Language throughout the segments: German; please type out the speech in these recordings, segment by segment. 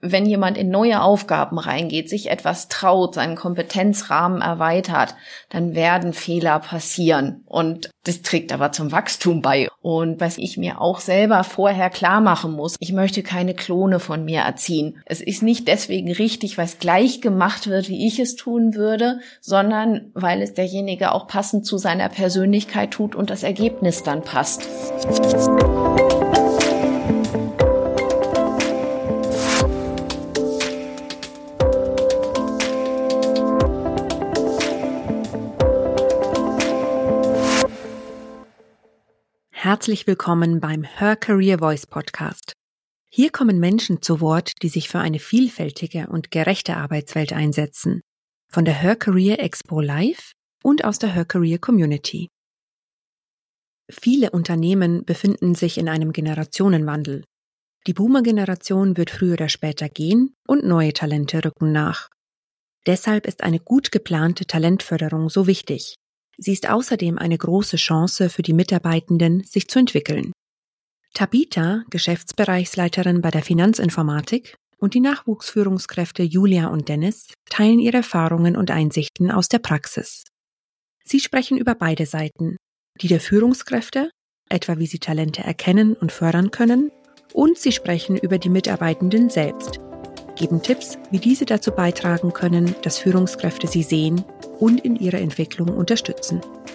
Wenn jemand in neue Aufgaben reingeht, sich etwas traut, seinen Kompetenzrahmen erweitert, dann werden Fehler passieren. Und das trägt aber zum Wachstum bei. Und was ich mir auch selber vorher klar machen muss, ich möchte keine Klone von mir erziehen. Es ist nicht deswegen richtig, weil es gleich gemacht wird, wie ich es tun würde, sondern weil es derjenige auch passend zu seiner Persönlichkeit tut und das Ergebnis dann passt. Herzlich willkommen beim Her Career Voice Podcast. Hier kommen Menschen zu Wort, die sich für eine vielfältige und gerechte Arbeitswelt einsetzen. Von der Her Career Expo Live und aus der Her Career Community. Viele Unternehmen befinden sich in einem Generationenwandel. Die Boomer-Generation wird früher oder später gehen und neue Talente rücken nach. Deshalb ist eine gut geplante Talentförderung so wichtig. Sie ist außerdem eine große Chance für die Mitarbeitenden, sich zu entwickeln. Tabitha, Geschäftsbereichsleiterin bei der Finanzinformatik, und die Nachwuchsführungskräfte Julia und Dennis teilen ihre Erfahrungen und Einsichten aus der Praxis. Sie sprechen über beide Seiten, die der Führungskräfte, etwa wie sie Talente erkennen und fördern können, und sie sprechen über die Mitarbeitenden selbst, geben Tipps, wie diese dazu beitragen können, dass Führungskräfte sie sehen und in ihrer Entwicklung unterstützen.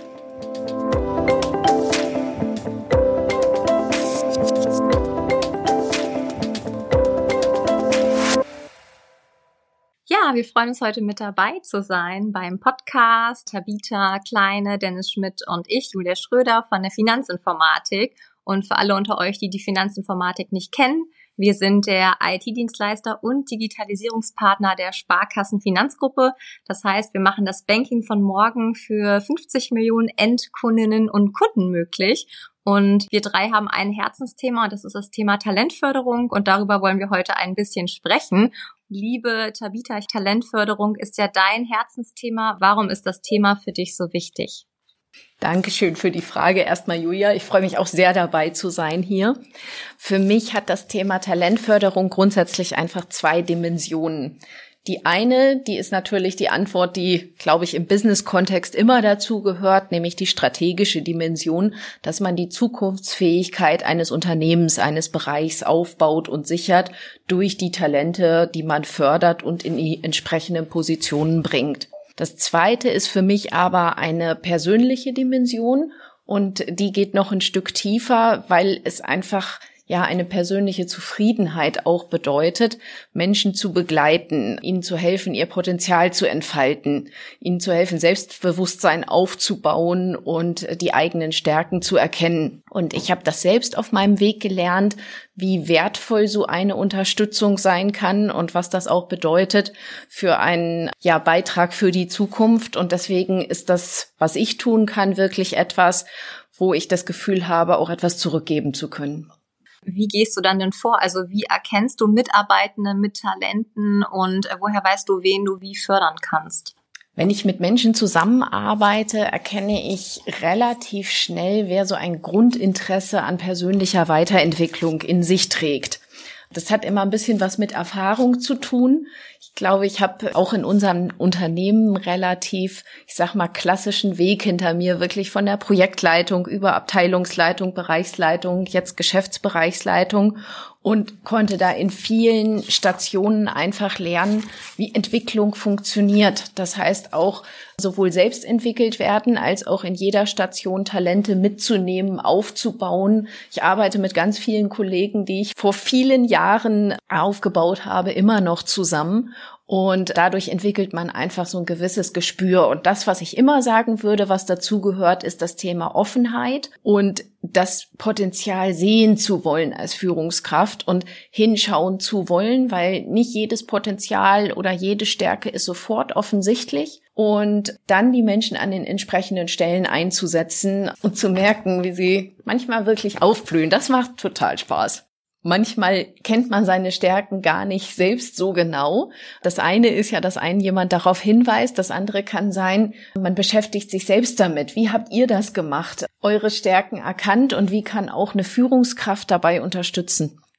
Ja, wir freuen uns heute mit dabei zu sein beim Podcast Tabitha Kleine, Dennis Schmidt und ich, Julia Schröder von der Finanzinformatik. Und für alle unter euch, die die Finanzinformatik nicht kennen, wir sind der IT-Dienstleister und Digitalisierungspartner der Sparkassen-Finanzgruppe. Das heißt, wir machen das Banking von morgen für 50 Millionen Endkundinnen und Kunden möglich. Und wir drei haben ein Herzensthema und das ist das Thema Talentförderung. Und darüber wollen wir heute ein bisschen sprechen. Liebe Tabitha, Talentförderung ist ja dein Herzensthema. Warum ist das Thema für dich so wichtig? Dankeschön für die Frage. Erstmal, Julia, ich freue mich auch sehr dabei zu sein hier. Für mich hat das Thema Talentförderung grundsätzlich einfach zwei Dimensionen. Die eine, die ist natürlich die Antwort, die, glaube ich, im Business-Kontext immer dazu gehört, nämlich die strategische Dimension, dass man die Zukunftsfähigkeit eines Unternehmens, eines Bereichs aufbaut und sichert durch die Talente, die man fördert und in die entsprechenden Positionen bringt. Das zweite ist für mich aber eine persönliche Dimension und die geht noch ein Stück tiefer, weil es einfach eine persönliche Zufriedenheit auch bedeutet, Menschen zu begleiten, ihnen zu helfen, ihr Potenzial zu entfalten, ihnen zu helfen, Selbstbewusstsein aufzubauen und die eigenen Stärken zu erkennen. Und ich habe das selbst auf meinem Weg gelernt, wie wertvoll so eine Unterstützung sein kann und was das auch bedeutet für einen Beitrag für die Zukunft. Und deswegen ist das, was ich tun kann, wirklich etwas, wo ich das Gefühl habe, auch etwas zurückgeben zu können. Wie gehst du dann denn vor? Also wie erkennst du Mitarbeitende mit Talenten und woher weißt du, wen du wie fördern kannst? Wenn ich mit Menschen zusammenarbeite, erkenne ich relativ schnell, wer so ein Grundinteresse an persönlicher Weiterentwicklung in sich trägt. Das hat immer ein bisschen was mit Erfahrung zu tun. Ich glaube, ich habe auch in unserem Unternehmen relativ, klassischen Weg hinter mir, wirklich von der Projektleitung über Abteilungsleitung, Bereichsleitung, jetzt Geschäftsbereichsleitung und konnte da in vielen Stationen einfach lernen, wie Entwicklung funktioniert. Das heißt auch sowohl selbst entwickelt werden, als auch in jeder Station Talente mitzunehmen, aufzubauen. Ich arbeite mit ganz vielen Kollegen, die ich vor vielen Jahren aufgebaut habe, immer noch zusammen. Und dadurch entwickelt man einfach so ein gewisses Gespür. Und das, was ich immer sagen würde, was dazugehört, ist das Thema Offenheit und das Potenzial sehen zu wollen als Führungskraft und hinschauen zu wollen, weil nicht jedes Potenzial oder jede Stärke ist sofort offensichtlich. Und dann die Menschen an den entsprechenden Stellen einzusetzen und zu merken, wie sie manchmal wirklich aufblühen. Das macht total Spaß. Manchmal kennt man seine Stärken gar nicht selbst so genau. Das eine ist ja, dass einen jemand darauf hinweist. Das andere kann sein, man beschäftigt sich selbst damit. Wie habt ihr das gemacht? Eure Stärken erkannt und wie kann auch eine Führungskraft dabei unterstützen?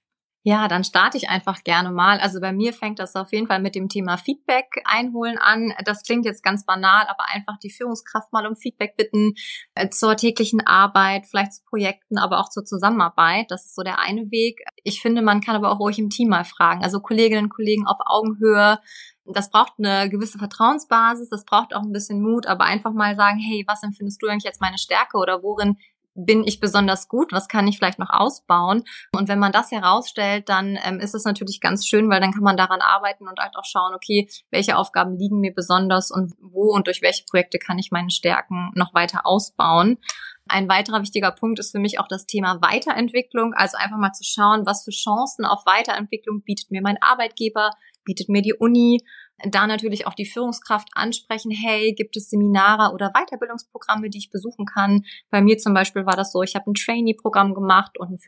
Ja, dann starte ich einfach gerne mal. Also bei mir fängt das auf jeden Fall mit dem Thema Feedback einholen an. Das klingt jetzt ganz banal, aber einfach die Führungskraft mal um Feedback bitten zur täglichen Arbeit, vielleicht zu Projekten, aber auch zur Zusammenarbeit. Das ist so der eine Weg. Ich finde, man kann aber auch ruhig im Team mal fragen. Also Kolleginnen und Kollegen auf Augenhöhe. Das braucht eine gewisse Vertrauensbasis, das braucht auch ein bisschen Mut, aber einfach mal sagen, hey, was empfindest du eigentlich als meine Stärke oder worin bin ich besonders gut, was kann ich vielleicht noch ausbauen? Und wenn man das herausstellt, dann ist es natürlich ganz schön, weil dann kann man daran arbeiten und halt auch schauen, okay, welche Aufgaben liegen mir besonders und wo und durch welche Projekte kann ich meine Stärken noch weiter ausbauen. Ein weiterer wichtiger Punkt ist für mich auch das Thema Weiterentwicklung, also einfach mal zu schauen, was für Chancen auf Weiterentwicklung bietet mir mein Arbeitgeber, bietet mir die Uni. Da natürlich auch die Führungskraft ansprechen, hey, gibt es Seminare oder Weiterbildungsprogramme, die ich besuchen kann? Bei mir zum Beispiel war das so, ich habe ein Trainee-Programm gemacht und ein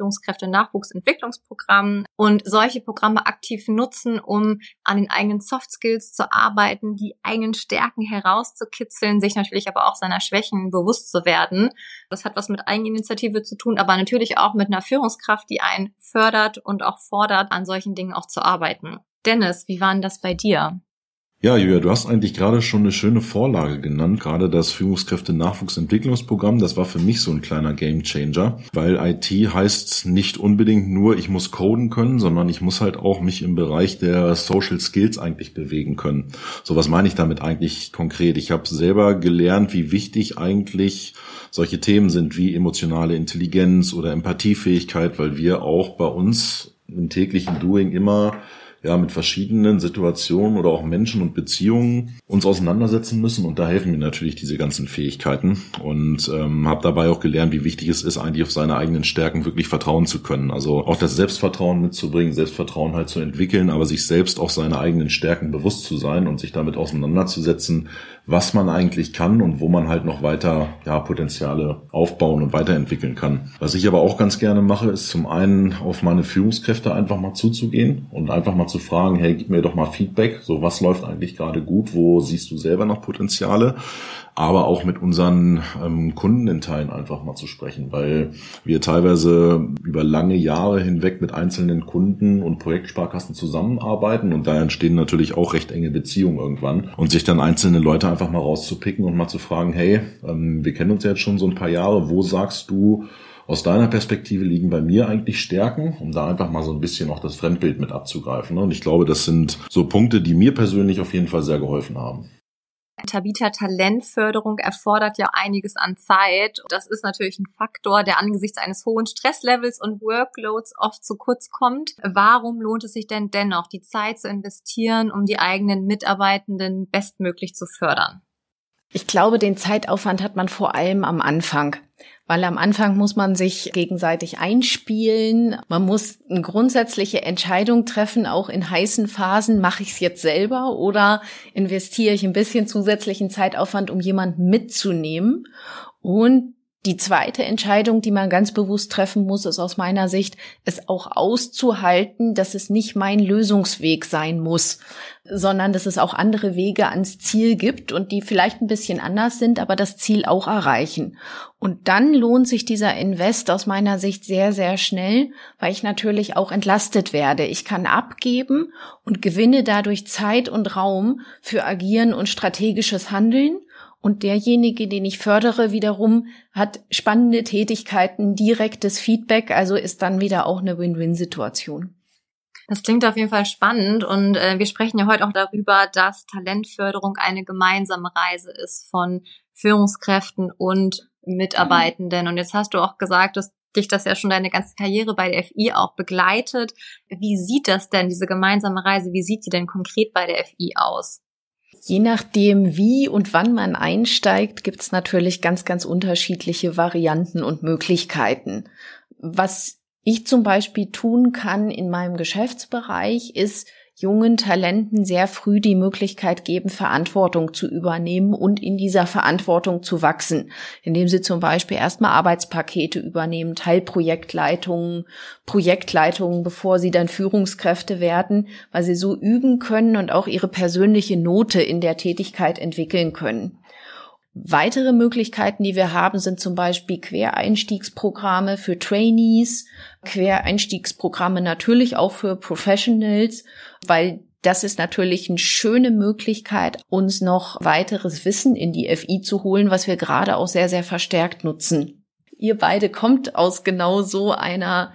Führungskräfte-Nachwuchsentwicklungsprogramm und solche Programme aktiv nutzen, um an den eigenen Soft Skills zu arbeiten, die eigenen Stärken herauszukitzeln, sich natürlich aber auch seiner Schwächen bewusst zu werden. Das hat was mit Eigeninitiative zu tun, aber natürlich auch mit einer Führungskraft, die einen fördert und auch fordert, an solchen Dingen auch zu arbeiten. Dennis, wie war denn das bei dir? Ja, Julia, du hast eigentlich gerade schon eine schöne Vorlage genannt. Gerade das Führungskräfte-Nachwuchsentwicklungsprogramm, das war für mich so ein kleiner Gamechanger, weil IT heißt nicht unbedingt nur, ich muss coden können, sondern ich muss halt auch mich im Bereich der Social Skills eigentlich bewegen können. So, was meine ich damit eigentlich konkret? Ich habe selber gelernt, wie wichtig eigentlich solche Themen sind wie emotionale Intelligenz oder Empathiefähigkeit, weil wir auch bei uns im täglichen Doing immer mit verschiedenen Situationen oder auch Menschen und Beziehungen uns auseinandersetzen müssen. Und da helfen mir natürlich diese ganzen Fähigkeiten. Und habe dabei auch gelernt, wie wichtig es ist, eigentlich auf seine eigenen Stärken wirklich vertrauen zu können. Also auch das Selbstvertrauen mitzubringen, Selbstvertrauen halt zu entwickeln, aber sich selbst auch seine eigenen Stärken bewusst zu sein und sich damit auseinanderzusetzen, was man eigentlich kann und wo man halt noch weiter Potenziale aufbauen und weiterentwickeln kann. Was ich aber auch ganz gerne mache, ist zum einen auf meine Führungskräfte einfach mal zuzugehen und einfach mal zu fragen, hey, gib mir doch mal Feedback, so was läuft eigentlich gerade gut, wo siehst du selber noch Potenziale, aber auch mit unseren Kunden in Teilen einfach mal zu sprechen, weil wir teilweise über lange Jahre hinweg mit einzelnen Kunden und Projektsparkassen zusammenarbeiten und da entstehen natürlich auch recht enge Beziehungen irgendwann und sich dann einzelne Leute einfach mal rauszupicken und mal zu fragen, hey, wir kennen uns ja jetzt schon so ein paar Jahre, wo sagst du, aus deiner Perspektive liegen bei mir eigentlich Stärken, um da einfach mal so ein bisschen auch das Fremdbild mit abzugreifen. Und ich glaube, das sind so Punkte, die mir persönlich auf jeden Fall sehr geholfen haben. Tabita, Talentförderung erfordert ja einiges an Zeit. Das ist natürlich ein Faktor, der angesichts eines hohen Stresslevels und Workloads oft zu kurz kommt. Warum lohnt es sich denn dennoch, die Zeit zu investieren, um die eigenen Mitarbeitenden bestmöglich zu fördern? Ich glaube, den Zeitaufwand hat man vor allem am Anfang, weil am Anfang muss man sich gegenseitig einspielen. Man muss eine grundsätzliche Entscheidung treffen, auch in heißen Phasen, mache ich es jetzt selber oder investiere ich ein bisschen zusätzlichen Zeitaufwand, um jemanden mitzunehmen. Und die zweite Entscheidung, die man ganz bewusst treffen muss, ist aus meiner Sicht, es auch auszuhalten, dass es nicht mein Lösungsweg sein muss, sondern dass es auch andere Wege ans Ziel gibt und die vielleicht ein bisschen anders sind, aber das Ziel auch erreichen. Und dann lohnt sich dieser Invest aus meiner Sicht sehr, sehr schnell, weil ich natürlich auch entlastet werde. Ich kann abgeben und gewinne dadurch Zeit und Raum für Agieren und strategisches Handeln. Und derjenige, den ich fördere, wiederum hat spannende Tätigkeiten, direktes Feedback, also ist dann wieder auch eine Win-Win-Situation. Das klingt auf jeden Fall spannend und wir sprechen ja heute auch darüber, dass Talentförderung eine gemeinsame Reise ist von Führungskräften und Mitarbeitenden. Und jetzt hast du auch gesagt, dass dich das ja schon deine ganze Karriere bei der FI auch begleitet. Wie sieht das denn, diese gemeinsame Reise, wie sieht die denn konkret bei der FI aus? Je nachdem, wie und wann man einsteigt, gibt es natürlich ganz, ganz unterschiedliche Varianten und Möglichkeiten. Was ich zum Beispiel tun kann in meinem Geschäftsbereich, ist jungen Talenten sehr früh die Möglichkeit geben, Verantwortung zu übernehmen und in dieser Verantwortung zu wachsen, indem sie zum Beispiel erstmal Arbeitspakete übernehmen, Teilprojektleitungen, Projektleitungen, bevor sie dann Führungskräfte werden, weil sie so üben können und auch ihre persönliche Note in der Tätigkeit entwickeln können. Weitere Möglichkeiten, die wir haben, sind zum Beispiel Quereinstiegsprogramme für Trainees, Quereinstiegsprogramme natürlich auch für Professionals, weil das ist natürlich eine schöne Möglichkeit, uns noch weiteres Wissen in die FI zu holen, was wir gerade auch sehr, sehr verstärkt nutzen. Ihr beide kommt aus genau so einer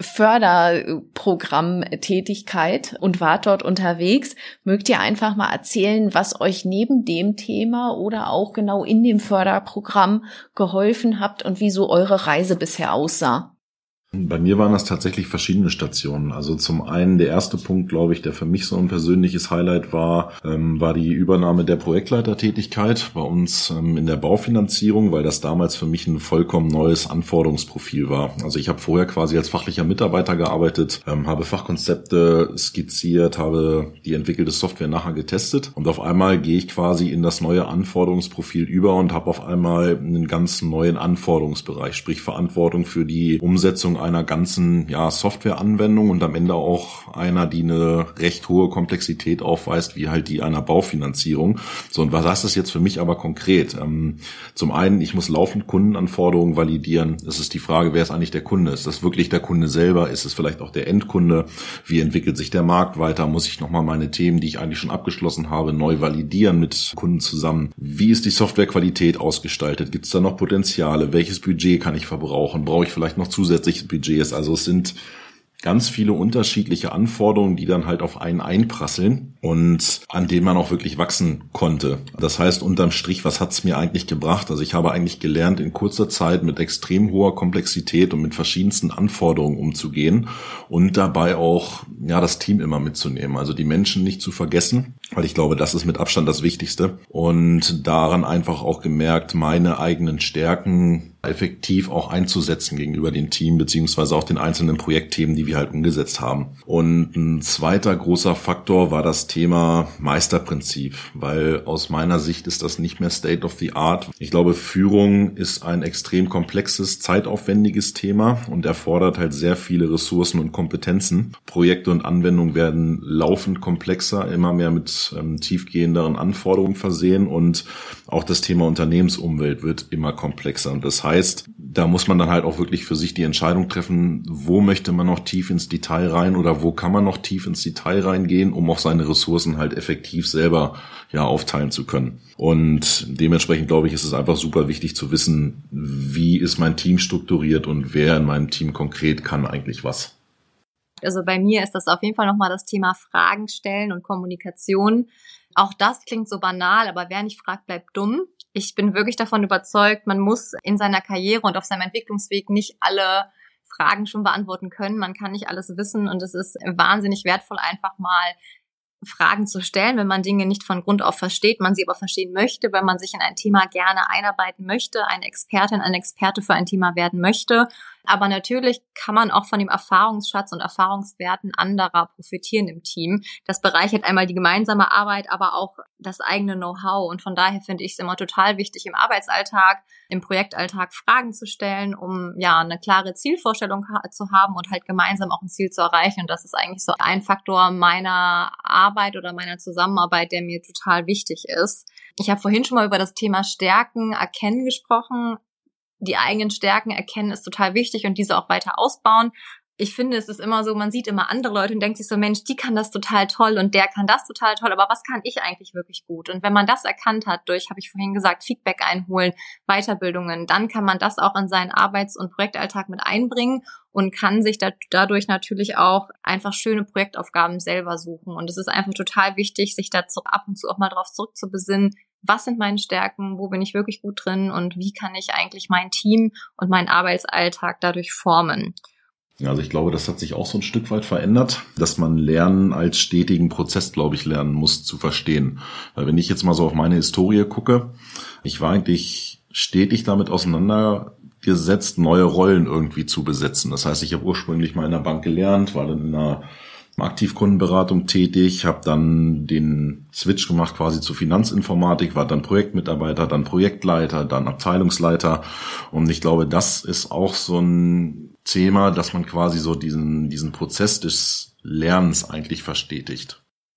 Förderprogrammtätigkeit und wart dort unterwegs. Mögt ihr einfach mal erzählen, was euch neben dem Thema oder auch genau in dem Förderprogramm geholfen habt und wie so eure Reise bisher aussah? Bei mir waren das tatsächlich verschiedene Stationen. Also zum einen der erste Punkt, glaube ich, der für mich so ein persönliches Highlight war die Übernahme der Projektleitertätigkeit bei uns in der Baufinanzierung, weil das damals für mich ein vollkommen neues Anforderungsprofil war. Also ich habe vorher quasi als fachlicher Mitarbeiter gearbeitet, habe Fachkonzepte skizziert, habe die entwickelte Software nachher getestet und auf einmal gehe ich quasi in das neue Anforderungsprofil über und habe auf einmal einen ganz neuen Anforderungsbereich, sprich Verantwortung für die Umsetzung einer ganzen Softwareanwendung und am Ende auch einer, die eine recht hohe Komplexität aufweist, wie halt die einer Baufinanzierung. So, und was heißt das jetzt für mich aber konkret? Zum einen, ich muss laufend Kundenanforderungen validieren. Es ist die Frage, wer ist eigentlich der Kunde? Ist das wirklich der Kunde selber? Ist es vielleicht auch der Endkunde? Wie entwickelt sich der Markt weiter? Muss ich nochmal meine Themen, die ich eigentlich schon abgeschlossen habe, neu validieren mit Kunden zusammen? Wie ist die Softwarequalität ausgestaltet? Gibt es da noch Potenziale? Welches Budget kann ich verbrauchen? Brauche ich vielleicht noch zusätzliche Budgets? Also es sind ganz viele unterschiedliche Anforderungen, die dann halt auf einen einprasseln und an denen man auch wirklich wachsen konnte. Das heißt, unterm Strich, was hat's mir eigentlich gebracht? Also ich habe eigentlich gelernt, in kurzer Zeit mit extrem hoher Komplexität und mit verschiedensten Anforderungen umzugehen und dabei auch das Team immer mitzunehmen. Also die Menschen nicht zu vergessen, weil ich glaube, das ist mit Abstand das Wichtigste. Und daran einfach auch gemerkt, meine eigenen Stärken effektiv auch einzusetzen gegenüber dem Team, beziehungsweise auch den einzelnen Projektthemen, die wir halt umgesetzt haben. Und ein zweiter großer Faktor war das Thema Meisterprinzip, weil aus meiner Sicht ist das nicht mehr State of the Art. Ich glaube, Führung ist ein extrem komplexes, zeitaufwendiges Thema und erfordert halt sehr viele Ressourcen und Kompetenzen. Projekte und Anwendungen werden laufend komplexer, immer mehr mit tiefgehenderen Anforderungen versehen und auch das Thema Unternehmensumwelt wird immer komplexer. Und das heißt, da muss man dann halt auch wirklich für sich die Entscheidung treffen, wo möchte man noch tief ins Detail rein oder wo kann man noch tief ins Detail reingehen, um auch seine Ressourcen halt effektiv selber aufteilen zu können. Und dementsprechend glaube ich, ist es einfach super wichtig zu wissen, wie ist mein Team strukturiert und wer in meinem Team konkret kann eigentlich was. Also bei mir ist das auf jeden Fall nochmal das Thema Fragen stellen und Kommunikation. Auch das klingt so banal, aber wer nicht fragt, bleibt dumm. Ich bin wirklich davon überzeugt, man muss in seiner Karriere und auf seinem Entwicklungsweg nicht alle Fragen schon beantworten können. Man kann nicht alles wissen und es ist wahnsinnig wertvoll, einfach mal Fragen zu stellen, wenn man Dinge nicht von Grund auf versteht, man sie aber verstehen möchte, wenn man sich in ein Thema gerne einarbeiten möchte, eine Expertin, ein Experte für ein Thema werden möchte. Aber natürlich kann man auch von dem Erfahrungsschatz und Erfahrungswerten anderer profitieren im Team. Das bereichert einmal die gemeinsame Arbeit, aber auch das eigene Know-how. Und von daher finde ich es immer total wichtig, im Arbeitsalltag, im Projektalltag Fragen zu stellen, um eine klare Zielvorstellung zu haben und halt gemeinsam auch ein Ziel zu erreichen. Und das ist eigentlich so ein Faktor meiner Arbeit oder meiner Zusammenarbeit, der mir total wichtig ist. Ich habe vorhin schon mal über das Thema Stärken erkennen gesprochen. Die eigenen Stärken erkennen ist total wichtig und diese auch weiter ausbauen. Ich finde, es ist immer so, man sieht immer andere Leute und denkt sich so, Mensch, die kann das total toll und der kann das total toll, aber was kann ich eigentlich wirklich gut? Und wenn man das erkannt hat durch, habe ich vorhin gesagt, Feedback einholen, Weiterbildungen, dann kann man das auch in seinen Arbeits- und Projektalltag mit einbringen und kann sich dadurch natürlich auch einfach schöne Projektaufgaben selber suchen. Und es ist einfach total wichtig, sich dazu ab und zu auch mal drauf zurückzubesinnen, was sind meine Stärken, wo bin ich wirklich gut drin und wie kann ich eigentlich mein Team und meinen Arbeitsalltag dadurch formen. Also ich glaube, das hat sich auch so ein Stück weit verändert, dass man Lernen als stetigen Prozess, glaube ich, lernen muss zu verstehen. Weil wenn ich jetzt mal so auf meine Historie gucke, ich war eigentlich stetig damit auseinandergesetzt, neue Rollen irgendwie zu besetzen. Das heißt, ich habe ursprünglich mal in der Bank gelernt, war dann in einer Aktivkundenberatung tätig, habe dann den Switch gemacht quasi zur Finanzinformatik, war dann Projektmitarbeiter, dann Projektleiter, dann Abteilungsleiter und ich glaube, das ist auch so ein Thema, dass man quasi so diesen Prozess des Lernens eigentlich verstetigt.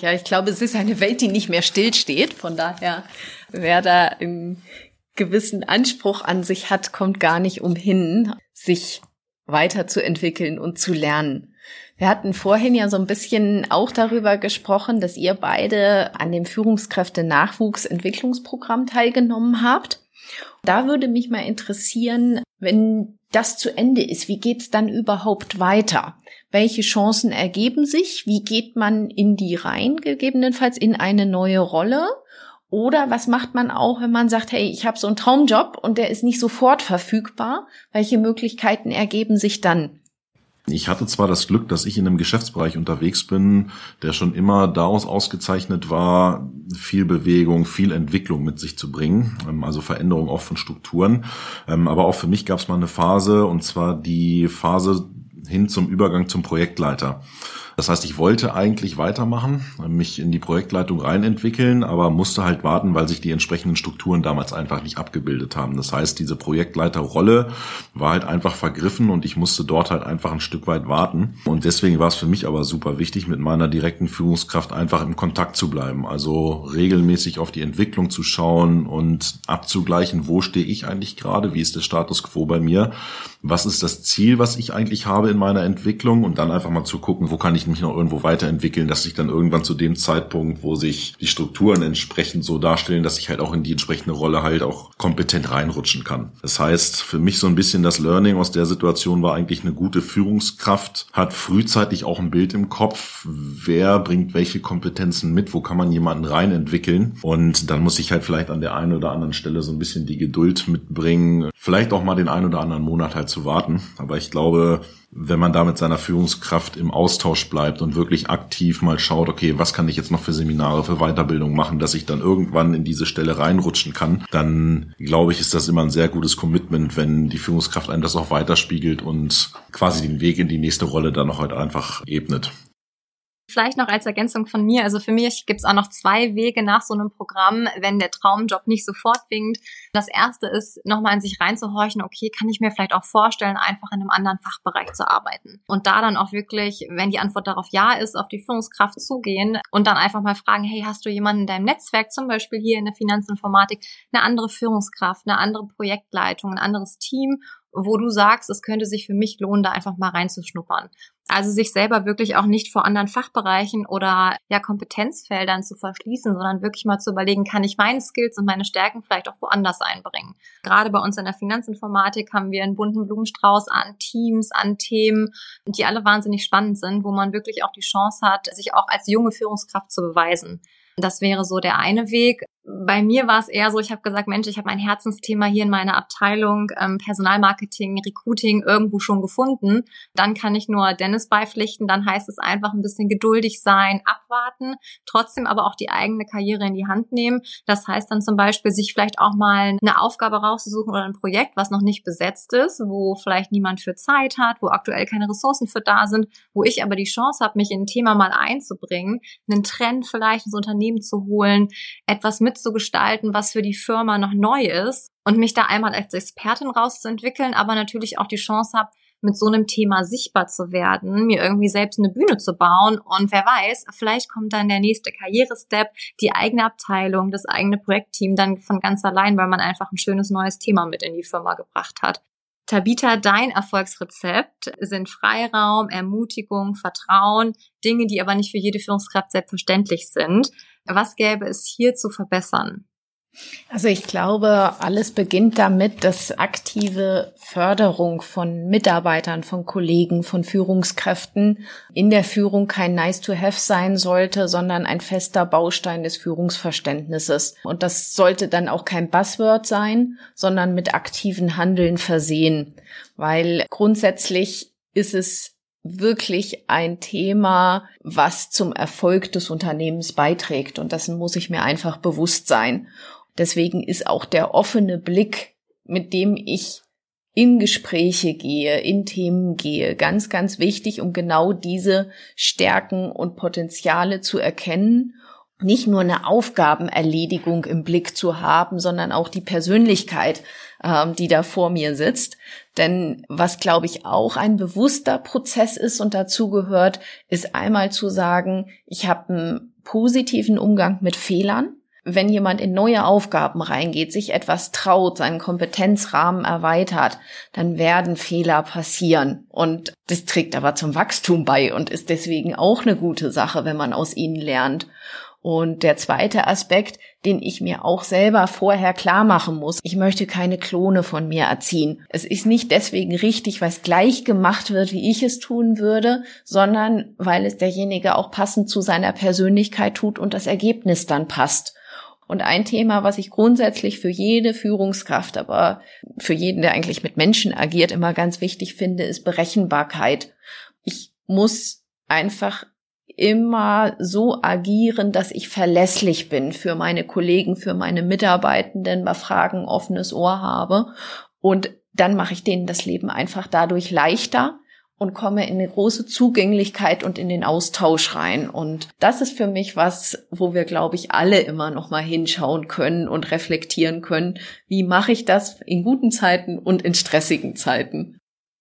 Ja, ich glaube, es ist eine Welt, die nicht mehr stillsteht. Von daher, wer da einen gewissen Anspruch an sich hat, kommt gar nicht umhin, sich weiterzuentwickeln und zu lernen. Wir hatten vorhin ja so ein bisschen auch darüber gesprochen, dass ihr beide an dem Führungskräfte-Nachwuchsentwicklungsprogramm teilgenommen habt. Da würde mich mal interessieren, wenn das zu Ende ist, wie geht's dann überhaupt weiter? Welche Chancen ergeben sich? Wie geht man in die rein, gegebenenfalls in eine neue Rolle? Oder was macht man auch, wenn man sagt, hey, ich habe so einen Traumjob und der ist nicht sofort verfügbar? Welche Möglichkeiten ergeben sich dann? Ich hatte zwar das Glück, dass ich in einem Geschäftsbereich unterwegs bin, der schon immer daraus ausgezeichnet war, viel Bewegung, viel Entwicklung mit sich zu bringen, also Veränderung auch von Strukturen. Aber auch für mich gab es mal eine Phase, und zwar die Phase hin zum Übergang zum Projektleiter. Das heißt, ich wollte eigentlich weitermachen, mich in die Projektleitung reinentwickeln, aber musste halt warten, weil sich die entsprechenden Strukturen damals einfach nicht abgebildet haben. Das heißt, diese Projektleiterrolle war halt einfach vergriffen und ich musste dort halt einfach ein Stück weit warten. Und deswegen war es für mich aber super wichtig, mit meiner direkten Führungskraft einfach im Kontakt zu bleiben. Also regelmäßig auf die Entwicklung zu schauen und abzugleichen, wo stehe ich eigentlich gerade, wie ist der Status quo bei mir, was ist das Ziel, was ich eigentlich habe in meiner Entwicklung, und dann einfach mal zu gucken, wo kann ich mich noch irgendwo weiterentwickeln, dass ich dann irgendwann zu dem Zeitpunkt, wo sich die Strukturen entsprechend so darstellen, dass ich halt auch in die entsprechende Rolle halt auch kompetent reinrutschen kann. Das heißt, für mich so ein bisschen das Learning aus der Situation war eigentlich, eine gute Führungskraft hat frühzeitig auch ein Bild im Kopf, wer bringt welche Kompetenzen mit, wo kann man jemanden reinentwickeln, und dann muss ich halt vielleicht an der einen oder anderen Stelle so ein bisschen die Geduld mitbringen, vielleicht auch mal den einen oder anderen Monat halt zu warten. Aber ich glaube, wenn man da mit seiner Führungskraft im Austausch bleibt und wirklich aktiv mal schaut, okay, was kann ich jetzt noch für Seminare, für Weiterbildung machen, dass ich dann irgendwann in diese Stelle reinrutschen kann, dann glaube ich, ist das immer ein sehr gutes Commitment, wenn die Führungskraft einem das auch weiterspiegelt und quasi den Weg in die nächste Rolle dann noch halt einfach ebnet. Vielleicht noch als Ergänzung von mir, also für mich gibt es auch noch 2 Wege nach so einem Programm, wenn der Traumjob nicht sofort winkt. Das erste ist, nochmal in sich reinzuhorchen, okay, kann ich mir vielleicht auch vorstellen, einfach in einem anderen Fachbereich zu arbeiten. Und da dann auch wirklich, wenn die Antwort darauf ja ist, auf die Führungskraft zugehen und dann einfach mal fragen, hey, hast du jemanden in deinem Netzwerk, zum Beispiel hier in der Finanzinformatik, eine andere Führungskraft, eine andere Projektleitung, ein anderes Team, wo du sagst, es könnte sich für mich lohnen, da einfach mal reinzuschnuppern. Also sich selber wirklich auch nicht vor anderen Fachbereichen oder Kompetenzfeldern zu verschließen, sondern wirklich mal zu überlegen, kann ich meine Skills und meine Stärken vielleicht auch woanders einbringen. Gerade bei uns in der Finanzinformatik haben wir einen bunten Blumenstrauß an Teams, an Themen, die alle wahnsinnig spannend sind, wo man wirklich auch die Chance hat, sich auch als junge Führungskraft zu beweisen. Das wäre so der eine Weg. Bei mir war es eher so, ich habe gesagt, Mensch, ich habe mein Herzensthema hier in meiner Abteilung Personalmarketing, Recruiting irgendwo schon gefunden. Dann kann ich nur Dennis beipflichten. Dann heißt es einfach ein bisschen geduldig sein, abwarten, trotzdem aber auch die eigene Karriere in die Hand nehmen. Das heißt dann zum Beispiel, sich vielleicht auch mal eine Aufgabe rauszusuchen oder ein Projekt, was noch nicht besetzt ist, wo vielleicht niemand für Zeit hat, wo aktuell keine Ressourcen für da sind, wo ich aber die Chance habe, mich in ein Thema mal einzubringen, einen Trend vielleicht ins Unternehmen zu holen, etwas mitzugestalten, was für die Firma noch neu ist und mich da einmal als Expertin rauszuentwickeln, aber natürlich auch die Chance habe, mit so einem Thema sichtbar zu werden, mir irgendwie selbst eine Bühne zu bauen, und wer weiß, vielleicht kommt dann der nächste Karrierestep, die eigene Abteilung, das eigene Projektteam dann von ganz allein, weil man einfach ein schönes neues Thema mit in die Firma gebracht hat. Tabitha, dein Erfolgsrezept sind Freiraum, Ermutigung, Vertrauen, Dinge, die aber nicht für jede Führungskraft selbstverständlich sind. Was gäbe es hier zu verbessern? Also ich glaube, alles beginnt damit, dass aktive Förderung von Mitarbeitern, von Kollegen, von Führungskräften in der Führung kein Nice-to-have sein sollte, sondern ein fester Baustein des Führungsverständnisses. Und das sollte dann auch kein Buzzword sein, sondern mit aktiven Handeln versehen. Weil grundsätzlich ist es wirklich ein Thema, was zum Erfolg des Unternehmens beiträgt. Und dessen muss ich mir einfach bewusst sein. Deswegen ist auch der offene Blick, mit dem ich in Gespräche gehe, in Themen gehe, ganz, ganz wichtig, um genau diese Stärken und Potenziale zu erkennen nicht nur eine Aufgabenerledigung im Blick zu haben, sondern auch die Persönlichkeit, die da vor mir sitzt. Denn was, glaube ich, auch ein bewusster Prozess ist und dazu gehört, ist einmal zu sagen, ich habe einen positiven Umgang mit Fehlern. Wenn jemand in neue Aufgaben reingeht, sich etwas traut, seinen Kompetenzrahmen erweitert, dann werden Fehler passieren. Und das trägt aber zum Wachstum bei und ist deswegen auch eine gute Sache, wenn man aus ihnen lernt. Und der zweite Aspekt, den ich mir auch selber vorher klar machen muss, ich möchte keine Klone von mir erziehen. Es ist nicht deswegen richtig, weil es gleich gemacht wird, wie ich es tun würde, sondern weil es derjenige auch passend zu seiner Persönlichkeit tut und das Ergebnis dann passt. Und ein Thema, was ich grundsätzlich für jede Führungskraft, aber für jeden, der eigentlich mit Menschen agiert, immer ganz wichtig finde, ist Berechenbarkeit. Ich muss einfach immer so agieren, dass ich verlässlich bin für meine Kollegen, für meine Mitarbeitenden, bei Fragen offenes Ohr habe. Und dann mache ich denen das Leben einfach dadurch leichter und komme in eine große Zugänglichkeit und in den Austausch rein. Und das ist für mich was, wo wir, glaube ich, alle immer noch mal hinschauen können und reflektieren können. Wie mache ich das in guten Zeiten und in stressigen Zeiten?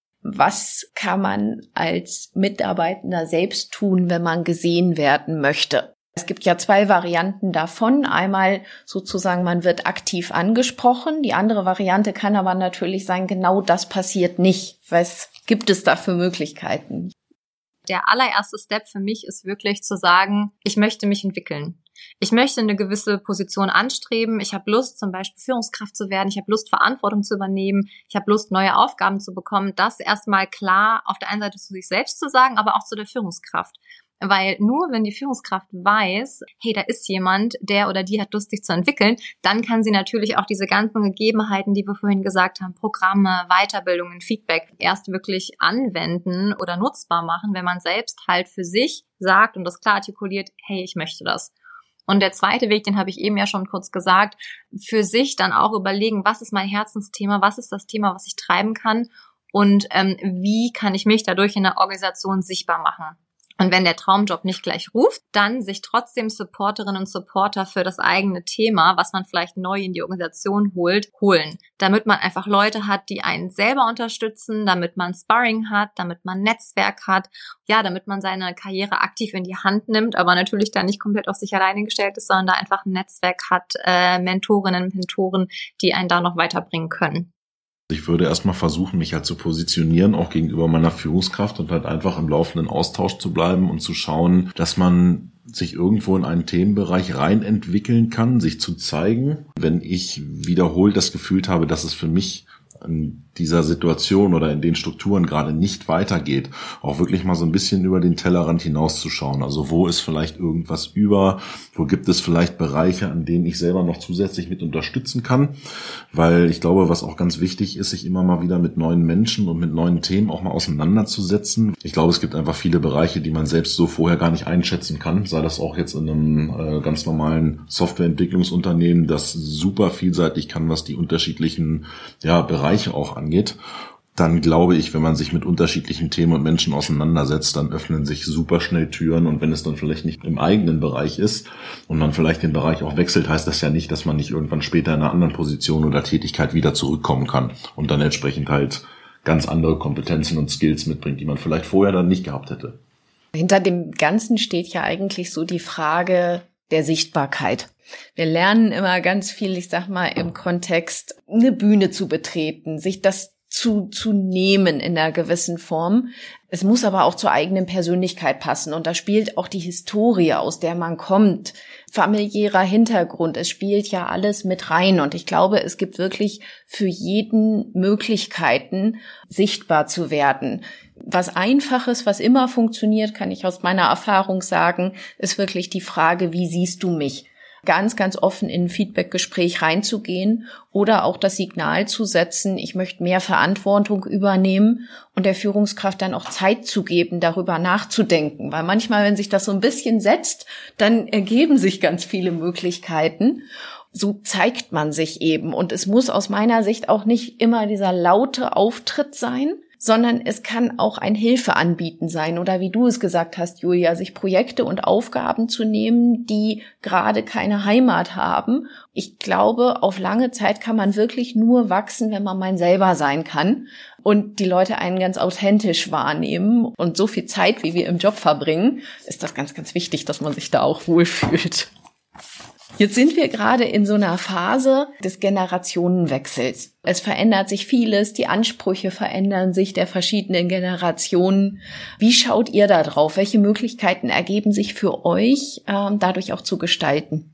Was kann man als Mitarbeitender selbst tun, wenn man gesehen werden möchte? Es gibt ja 2 Varianten davon. Einmal sozusagen, man wird aktiv angesprochen. Die andere Variante kann aber natürlich sein, genau das passiert nicht. Was gibt es da für Möglichkeiten? Der allererste Step für mich ist wirklich zu sagen, ich möchte mich entwickeln. Ich möchte eine gewisse Position anstreben. Ich habe Lust, zum Beispiel Führungskraft zu werden. Ich habe Lust, Verantwortung zu übernehmen. Ich habe Lust, neue Aufgaben zu bekommen. Das erstmal klar auf der einen Seite zu sich selbst zu sagen, aber auch zu der Führungskraft. Weil nur wenn die Führungskraft weiß, hey, da ist jemand, der oder die hat Lust, sich zu entwickeln, dann kann sie natürlich auch diese ganzen Gegebenheiten, die wir vorhin gesagt haben, Programme, Weiterbildungen, Feedback, erst wirklich anwenden oder nutzbar machen, wenn man selbst halt für sich sagt und das klar artikuliert, hey, ich möchte das. Und der zweite Weg, den habe ich eben ja schon kurz gesagt, für sich dann auch überlegen, was ist mein Herzensthema, was ist das Thema, was ich treiben kann und wie kann ich mich dadurch in der Organisation sichtbar machen. Und wenn der Traumjob nicht gleich ruft, dann sich trotzdem Supporterinnen und Supporter für das eigene Thema, was man vielleicht neu in die Organisation holen. Damit man einfach Leute hat, die einen selber unterstützen, damit man Sparring hat, damit man Netzwerk hat, ja, damit man seine Karriere aktiv in die Hand nimmt, aber natürlich da nicht komplett auf sich alleine gestellt ist, sondern da einfach ein Netzwerk hat, Mentorinnen, Mentoren, die einen da noch weiterbringen können. Ich würde erstmal versuchen, mich halt zu positionieren, auch gegenüber meiner Führungskraft und halt einfach im laufenden Austausch zu bleiben und zu schauen, dass man sich irgendwo in einen Themenbereich rein entwickeln kann, sich zu zeigen. Wenn ich wiederholt das Gefühl habe, dass es für mich in dieser Situation oder in den Strukturen gerade nicht weitergeht, auch wirklich mal so ein bisschen über den Tellerrand hinauszuschauen. Also wo ist vielleicht irgendwas über, wo gibt es vielleicht Bereiche, an denen ich selber noch zusätzlich mit unterstützen kann, weil ich glaube, was auch ganz wichtig ist, sich immer mal wieder mit neuen Menschen und mit neuen Themen auch mal auseinanderzusetzen. Ich glaube, es gibt einfach viele Bereiche, die man selbst so vorher gar nicht einschätzen kann, sei das auch jetzt in einem ganz normalen Softwareentwicklungsunternehmen, das super vielseitig kann, was die unterschiedlichen Bereiche auch angeht, dann glaube ich, wenn man sich mit unterschiedlichen Themen und Menschen auseinandersetzt, dann öffnen sich super schnell Türen und wenn es dann vielleicht nicht im eigenen Bereich ist und man vielleicht den Bereich auch wechselt, heißt das ja nicht, dass man nicht irgendwann später in einer anderen Position oder Tätigkeit wieder zurückkommen kann und dann entsprechend halt ganz andere Kompetenzen und Skills mitbringt, die man vielleicht vorher dann nicht gehabt hätte. Hinter dem Ganzen steht ja eigentlich so die Frage der Sichtbarkeit. Wir lernen immer ganz viel, ich sag mal, im Kontext eine Bühne zu betreten, sich das zu nehmen in einer gewissen Form. Es muss aber auch zur eigenen Persönlichkeit passen und da spielt auch die Historie, aus der man kommt, familiärer Hintergrund, es spielt ja alles mit rein und ich glaube, es gibt wirklich für jeden Möglichkeiten, sichtbar zu werden. Was Einfaches, was immer funktioniert, kann ich aus meiner Erfahrung sagen, ist wirklich die Frage, wie siehst du mich? Ganz, ganz offen in ein Feedbackgespräch reinzugehen oder auch das Signal zu setzen, ich möchte mehr Verantwortung übernehmen und der Führungskraft dann auch Zeit zu geben, darüber nachzudenken. Weil manchmal, wenn sich das so ein bisschen setzt, dann ergeben sich ganz viele Möglichkeiten. So zeigt man sich eben und es muss aus meiner Sicht auch nicht immer dieser laute Auftritt sein, sondern es kann auch ein Hilfeanbieten sein oder wie du es gesagt hast, Julia, sich Projekte und Aufgaben zu nehmen, die gerade keine Heimat haben. Ich glaube, auf lange Zeit kann man wirklich nur wachsen, wenn man mal selber sein kann und die Leute einen ganz authentisch wahrnehmen. Und so viel Zeit, wie wir im Job verbringen, ist das ganz, ganz wichtig, dass man sich da auch wohlfühlt. Jetzt sind wir gerade in so einer Phase des Generationenwechsels. Es verändert sich vieles, die Ansprüche verändern sich der verschiedenen Generationen. Wie schaut ihr da drauf? Welche Möglichkeiten ergeben sich für euch, dadurch auch zu gestalten?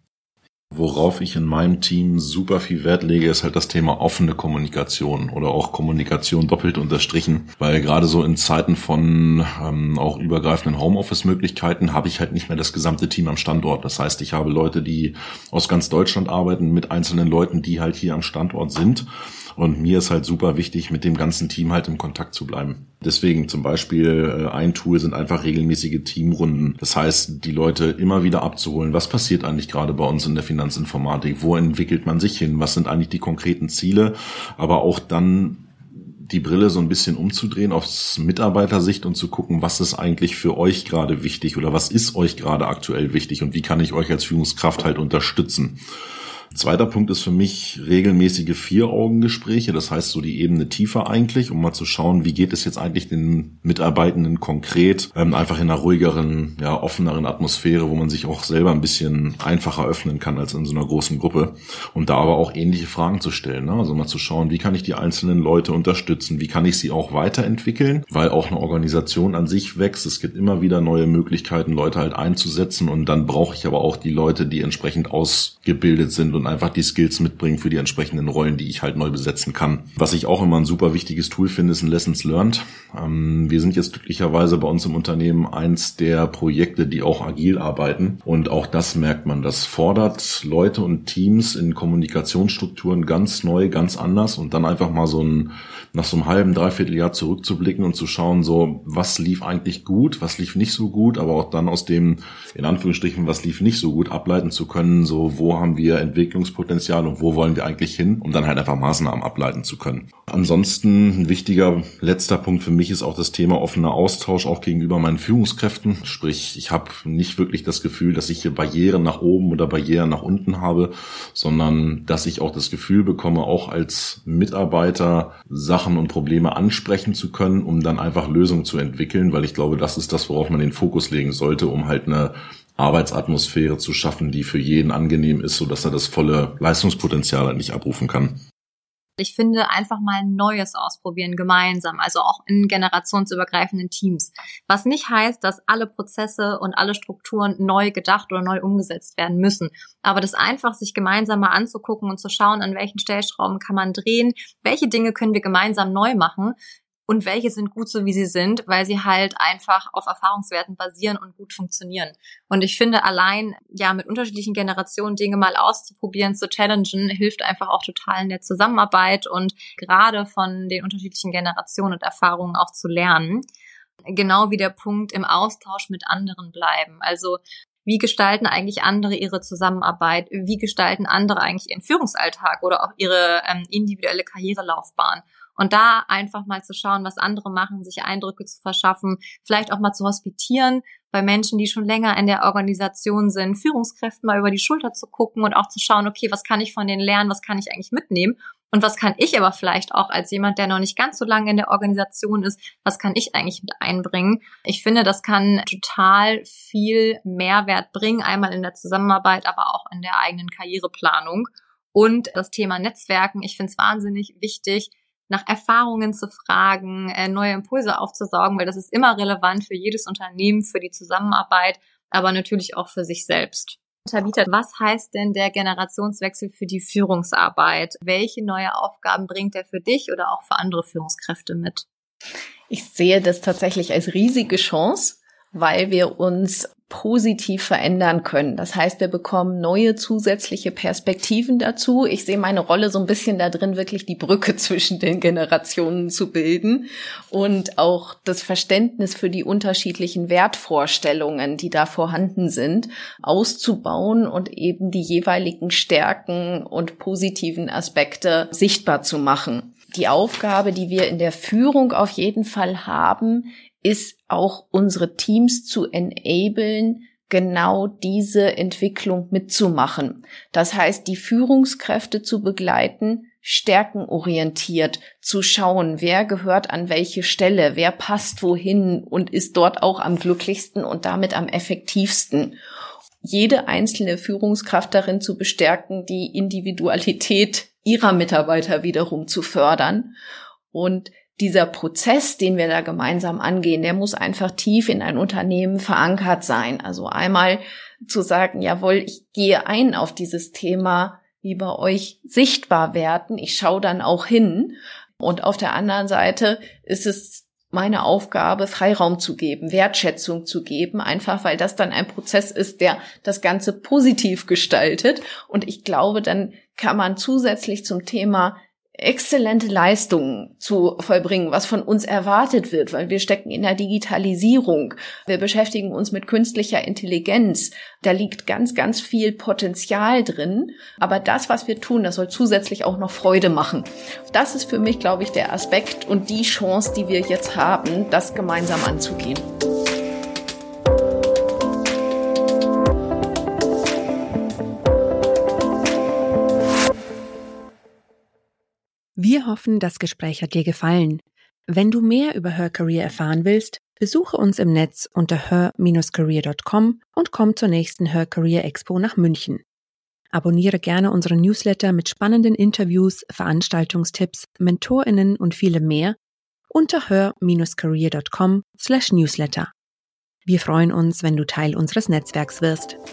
Worauf ich in meinem Team super viel Wert lege, ist halt das Thema offene Kommunikation oder auch Kommunikation doppelt unterstrichen, weil gerade so in Zeiten von auch übergreifenden Homeoffice-Möglichkeiten habe ich halt nicht mehr das gesamte Team am Standort. Das heißt, ich habe Leute, die aus ganz Deutschland arbeiten mit einzelnen Leuten, die halt hier am Standort sind. Und mir ist halt super wichtig, mit dem ganzen Team halt im Kontakt zu bleiben. Deswegen zum Beispiel ein Tool sind einfach regelmäßige Teamrunden. Das heißt, die Leute immer wieder abzuholen. Was passiert eigentlich gerade bei uns in der Finanzinformatik? Wo entwickelt man sich hin? Was sind eigentlich die konkreten Ziele? Aber auch dann die Brille so ein bisschen umzudrehen aus Mitarbeitersicht und zu gucken, was ist eigentlich für euch gerade wichtig oder was ist euch gerade aktuell wichtig und wie kann ich euch als Führungskraft halt unterstützen. Zweiter Punkt ist für mich regelmäßige Vier-Augen-Gespräche, das heißt so die Ebene tiefer eigentlich, um mal zu schauen, wie geht es jetzt eigentlich den Mitarbeitenden konkret, einfach in einer ruhigeren, offeneren Atmosphäre, wo man sich auch selber ein bisschen einfacher öffnen kann als in so einer großen Gruppe und da aber auch ähnliche Fragen zu stellen, ne? Also mal zu schauen, wie kann ich die einzelnen Leute unterstützen, wie kann ich sie auch weiterentwickeln, weil auch eine Organisation an sich wächst, es gibt immer wieder neue Möglichkeiten, Leute halt einzusetzen und dann brauche ich aber auch die Leute, die entsprechend ausgebildet sind und einfach die Skills mitbringen für die entsprechenden Rollen, die ich halt neu besetzen kann. Was ich auch immer ein super wichtiges Tool finde, ist ein Lessons Learned. Wir sind jetzt glücklicherweise bei uns im Unternehmen eins der Projekte, die auch agil arbeiten. Und auch das merkt man. Das fordert Leute und Teams in Kommunikationsstrukturen ganz neu, ganz anders und dann einfach mal nach so einem halben, dreiviertel Jahr zurückzublicken und zu schauen, so, was lief eigentlich gut, was lief nicht so gut, aber auch dann aus dem, in Anführungsstrichen, was lief nicht so gut, ableiten zu können, so, wo haben wir Entwicklungspotenzial und wo wollen wir eigentlich hin, um dann halt einfach Maßnahmen ableiten zu können. Ansonsten ein wichtiger letzter Punkt für mich ist auch das Thema offener Austausch auch gegenüber meinen Führungskräften. Sprich, ich habe nicht wirklich das Gefühl, dass ich hier Barrieren nach oben oder Barrieren nach unten habe, sondern dass ich auch das Gefühl bekomme, auch als Mitarbeiter Sachen und Probleme ansprechen zu können, um dann einfach Lösungen zu entwickeln, weil ich glaube, das ist das, worauf man den Fokus legen sollte, um halt eine Arbeitsatmosphäre zu schaffen, die für jeden angenehm ist, sodass er das volle Leistungspotenzial halt nicht abrufen kann. Ich finde, einfach mal Neues ausprobieren gemeinsam, also auch in generationsübergreifenden Teams. Was nicht heißt, dass alle Prozesse und alle Strukturen neu gedacht oder neu umgesetzt werden müssen. Aber das einfach, sich gemeinsam mal anzugucken und zu schauen, an welchen Stellschrauben kann man drehen, welche Dinge können wir gemeinsam neu machen und welche sind gut so, wie sie sind, weil sie halt einfach auf Erfahrungswerten basieren und gut funktionieren. Und ich finde, allein mit unterschiedlichen Generationen Dinge mal auszuprobieren, zu challengen, hilft einfach auch total in der Zusammenarbeit und gerade von den unterschiedlichen Generationen und Erfahrungen auch zu lernen. Genau wie der Punkt im Austausch mit anderen bleiben. Also wie gestalten eigentlich andere ihre Zusammenarbeit? Wie gestalten andere eigentlich ihren Führungsalltag oder auch ihre individuelle Karrierelaufbahn? Und da einfach mal zu schauen, was andere machen, sich Eindrücke zu verschaffen, vielleicht auch mal zu hospitieren bei Menschen, die schon länger in der Organisation sind, Führungskräften mal über die Schulter zu gucken und auch zu schauen, okay, was kann ich von denen lernen, was kann ich eigentlich mitnehmen und was kann ich aber vielleicht auch als jemand, der noch nicht ganz so lange in der Organisation ist, was kann ich eigentlich mit einbringen? Ich finde, das kann total viel Mehrwert bringen, einmal in der Zusammenarbeit, aber auch in der eigenen Karriereplanung. Und das Thema Netzwerken, ich finde es wahnsinnig wichtig, nach Erfahrungen zu fragen, neue Impulse aufzusaugen, weil das ist immer relevant für jedes Unternehmen, für die Zusammenarbeit, aber natürlich auch für sich selbst. Tabitha, was heißt denn der Generationswechsel für die Führungsarbeit? Welche neue Aufgaben bringt er für dich oder auch für andere Führungskräfte mit? Ich sehe das tatsächlich als riesige Chance, weil wir uns positiv verändern können. Das heißt, wir bekommen neue zusätzliche Perspektiven dazu. Ich sehe meine Rolle so ein bisschen da drin, wirklich die Brücke zwischen den Generationen zu bilden und auch das Verständnis für die unterschiedlichen Wertvorstellungen, die da vorhanden sind, auszubauen und eben die jeweiligen Stärken und positiven Aspekte sichtbar zu machen. die Aufgabe, die wir in der Führung auf jeden Fall haben, ist auch unsere Teams zu enablen, genau diese Entwicklung mitzumachen. Das heißt, die Führungskräfte zu begleiten, stärkenorientiert zu schauen, wer gehört an welche Stelle, wer passt wohin und ist dort auch am glücklichsten und damit am effektivsten. Jede einzelne Führungskraft darin zu bestärken, die Individualität ihrer Mitarbeiter wiederum zu fördern. Und dieser Prozess, den wir da gemeinsam angehen, der muss einfach tief in ein Unternehmen verankert sein. Also einmal zu sagen, jawohl, ich gehe ein auf dieses Thema, wie bei euch sichtbar werden. Ich schaue dann auch hin. Und auf der anderen Seite ist es meine Aufgabe, Freiraum zu geben, Wertschätzung zu geben, einfach weil das dann ein Prozess ist, der das Ganze positiv gestaltet. Und ich glaube, dann kann man zusätzlich zum Thema exzellente Leistungen zu vollbringen, was von uns erwartet wird, weil wir stecken in der Digitalisierung. Wir beschäftigen uns mit künstlicher Intelligenz. Da liegt ganz, ganz viel Potenzial drin. Aber das, was wir tun, das soll zusätzlich auch noch Freude machen. Das ist für mich, glaube ich, der Aspekt und die Chance, die wir jetzt haben, das gemeinsam anzugehen. Wir hoffen, das Gespräch hat dir gefallen. Wenn du mehr über Her Career erfahren willst, besuche uns im Netz unter her-career.com und komm zur nächsten Her Career Expo nach München. Abonniere gerne unseren Newsletter mit spannenden Interviews, Veranstaltungstipps, MentorInnen und vielem mehr unter her-career.com/newsletter. Wir freuen uns, wenn du Teil unseres Netzwerks wirst.